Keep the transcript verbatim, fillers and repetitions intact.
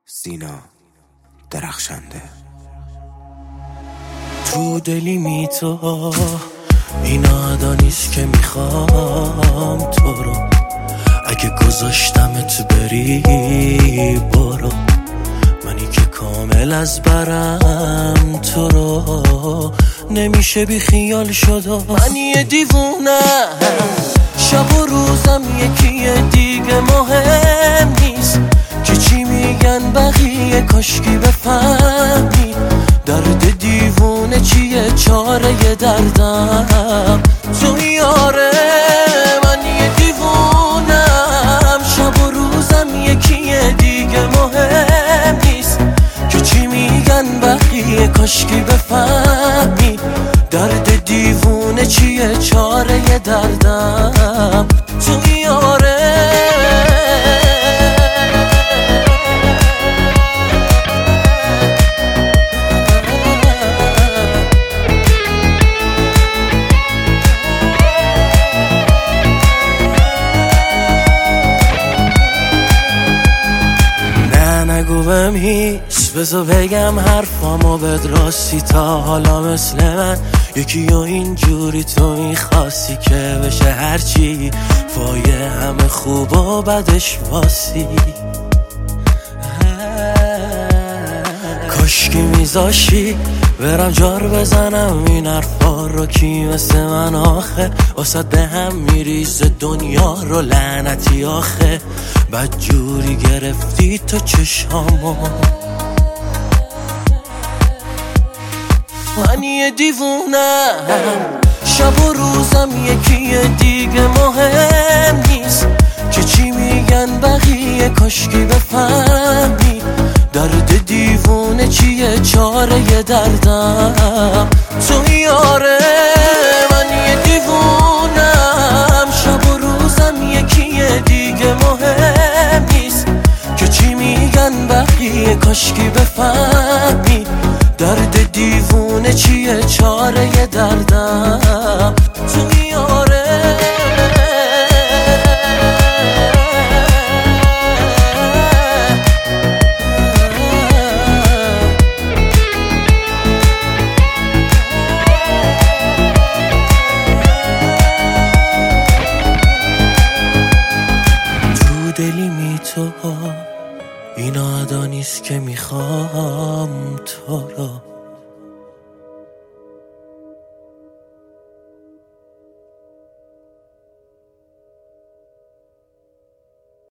سینا درخشنده. تو دلی می تو این آدا نیست که میخوام تو رو، اگه گذاشتمت بری برو، منی که کامل از برم تو رو نمیشه بی خیال شد و من یه دیوونه شب و روزم یکیه دیگه مهم نیست که چی میگن بقیه، کاشکی بفهمی درد دیوونه چیه، چاره دردم تو یاره. من یه دیوونم شب و روزم یکیه دیگه مهم نیست که چی میگن بقیه، کاشکی بفهمی درد دیوونه چیه، چاره دردم تو یاره. نگو بهم هیچ، بذار بگم حرفامو بد راستی، تا حالا مثل من یکی و اینجوری تو میخواستی که بشه هرچی فایه همه خوب و بدش واسی. کاشکی میذاشی برم جار بزنم این حرفا رو، کی مثل من آخه واسد به هم میریزه دنیا رو، لعنتی آخه بدجوری گرفتی تو چشامو. من یه دیوونم شب و روزم یکیه دیگه مهم نیست که چی میگن بقیه، کاشکی بفهمی درد دیوونه چیه، چاره دردم تو یاره. من یه دیوونم شب و روزم یکیه دیگه مهم نیست که چی میگن بقیه، کاشکی بفهمی درد دیوونه چیه، چاره دردم تو یاره. دلی می تو این آدا نیست که میخوام تو رو،